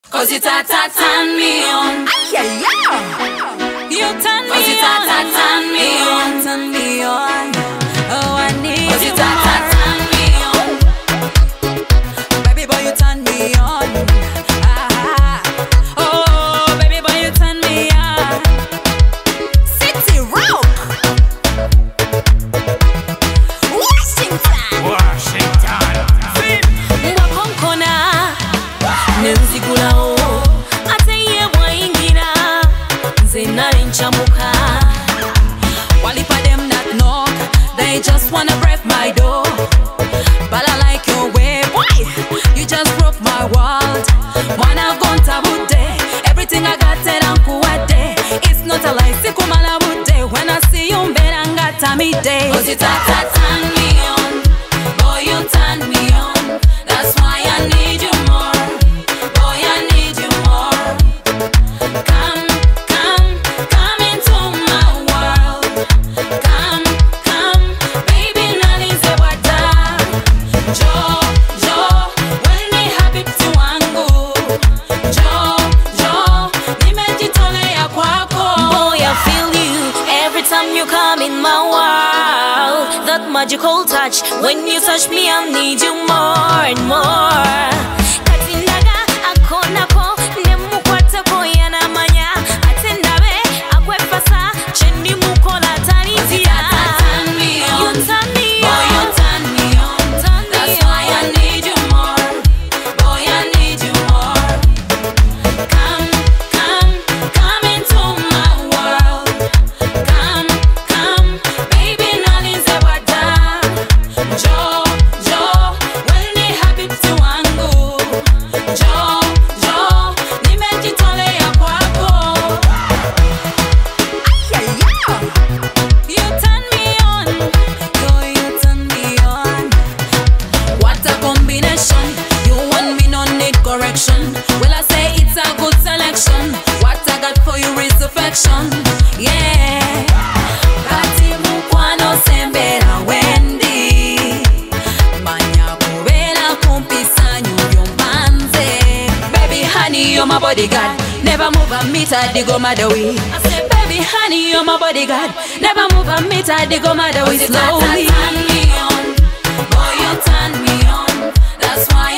'Cause you turn me on. Yeah. You turn me on. 'Cause you turn me on. Turn me on. Oh, I need 'Cause you you turn me on. baby boy, you turn me on. Oh, baby boy, you turn me on. City Rock, Washington. Mwakonkona nenzigulawo ate ye bwayingira nze nali nchamuka. Walipa them that knock, they just wanna break my door. But I like your way, boy. You just broke my world. Man, I've gone taboo day. Everything I got said I'm cool day. It's not a lie, sikumala day. When I see you, mbera tami day. 'Cause you turn me on. Boy, you turn me on. That's why I need you more. Boy, I need you more. Come into my world. Come, baby, nalize wata. Jo, when ni habibti wangu. Jo, nimejitolea kwako. Boy, I feel you every time you come in my world. That magical touch, when you touch me, I need you more and more. Katindaga akonako, nemukwatako yanamanya. Atendabe akwefasa, chendi mukola tanitia. Turn me on. You turn me Boy, you on. turn me on. Turn me That's why I on. need you more. Boy, I need you more. Come into my world. Come, baby, nalize wata. Jo, when ni habibti wangu. Jo, nimejitolea kwako. You turn me on. Girl, you turn me on. What a combination. You and me no need correction. Well, I say it's a good selection. What I got for you is affection. Yeah. Kati mukwano sembera wendi. Manya kubera kumpisa nyubyo mpanze. Baby honey, you're my bodyguard. Never move a meter, they go my way. I say, baby honey, you're my bodyguard. Never move a meter, they go my way. Slowly. Turn me on. Boy, you turn me on. That's why